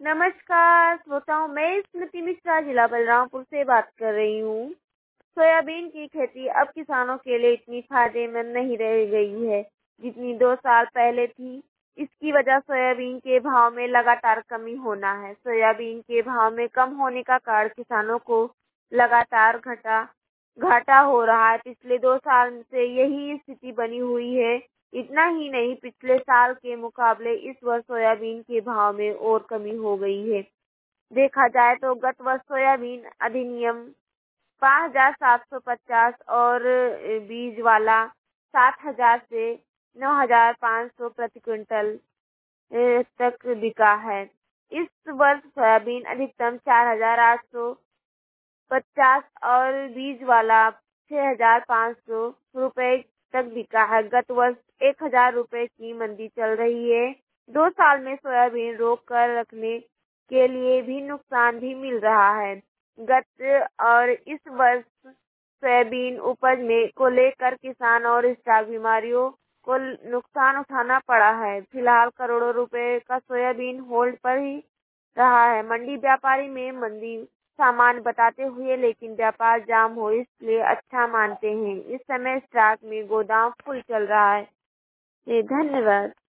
नमस्कार श्रोताओं, मैं स्मृति मिश्रा जिला बलरामपुर से बात कर रही हूँ। सोयाबीन की खेती अब किसानों के लिए इतनी फायदेमंद नहीं रह गई है जितनी 2 साल पहले थी। इसकी वजह सोयाबीन के भाव में लगातार कमी होना है। सोयाबीन के भाव में कम होने का कारण किसानों को लगातार घाटा हो रहा है। पिछले 2 साल से यही स्थिति बनी हुई है। इतना ही नहीं, पिछले साल के मुकाबले इस वर्ष सोयाबीन के भाव में और कमी हो गई है। देखा जाए तो गत वर्ष सोयाबीन अधिनियम 5,750 और बीज वाला 7,000 से 9,500 प्रति क्विंटल तक बिका है। इस वर्ष सोयाबीन अधिकतम 4,850 और बीज वाला 6,500 रुपए तक बिका है। गत वर्ष 1,000 रुपए की मंदी चल रही है। 2 साल में सोयाबीन रोक कर रखने के लिए भी नुकसान भी मिल रहा है। गत और इस वर्ष सोयाबीन उपज में को लेकर किसान और स्टॉक बीमारियों को नुकसान उठाना पड़ा है। फिलहाल करोड़ों रुपए का सोयाबीन होल्ड पर ही रहा है। मंडी व्यापारी में मंदी सामान्य बताते हुए लेकिन व्यापार जाम हो इसलिए अच्छा मानते हैं। इस समय स्टॉक में गोदाम फुल चल रहा है। धन्यवाद।